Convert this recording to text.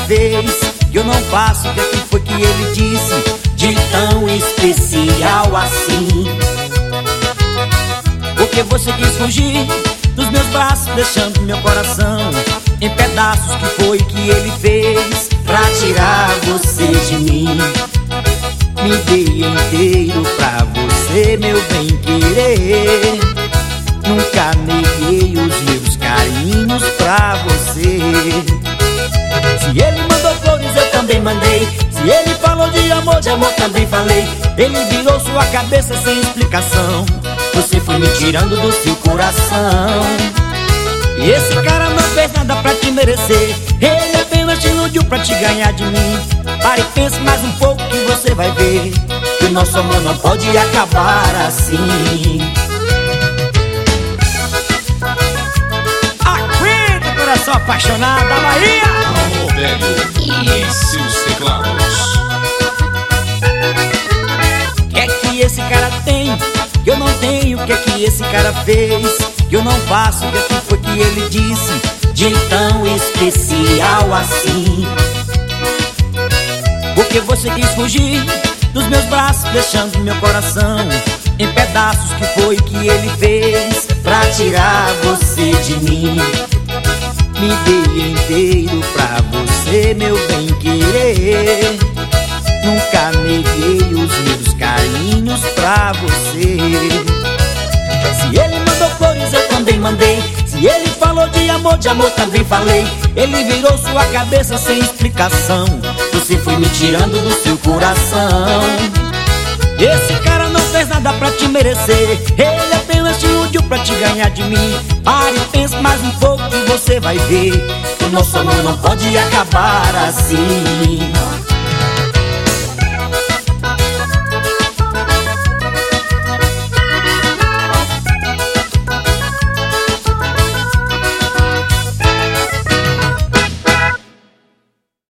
vez que eu não faço o que foi que ele disse de tão especial assim. Porque você quis fugir dos meus braços, deixando meu coração em pedaços. Que foi que ele fez pra tirar você de mim? Me dei inteiro pra você, meu bem-querer. Nunca neguei os meus carinhos pra você. Se ele mandou flores, eu também mandei. Se ele falou de amor também falei. Ele virou sua cabeça sem explicação. Você foi me tirando do seu coração. E esse cara não fez nada pra te merecer. Ele apenas te iludiu pra te ganhar de mim. Pare e pense mais um pouco que você vai ver que o nosso amor não pode acabar assim. Aguenta, coração apaixonado da Bahia. Amor Velho e seus teclados. O que é que esse cara tem que eu não tenho? O que é que esse cara fez que eu não faço? O que é que foi que ele disse de tão especial assim? Porque você quis fugir dos meus braços, deixando meu coração em pedaços. Que foi que ele fez pra tirar você de mim? Me dei inteiro pra você, meu bem-querer. Nunca neguei os meus carinhos pra você. Se ele mandou flores, eu também mandei. Se ele falou de amor também falei. Ele virou sua cabeça sem explicação. Você foi me tirando do seu coração. Esse cara não fez nada pra te merecer. Ele apenas te iludiu pra te ganhar de mim. Pare e pense mais um pouco que você vai ver que o nosso amor não pode acabar assim.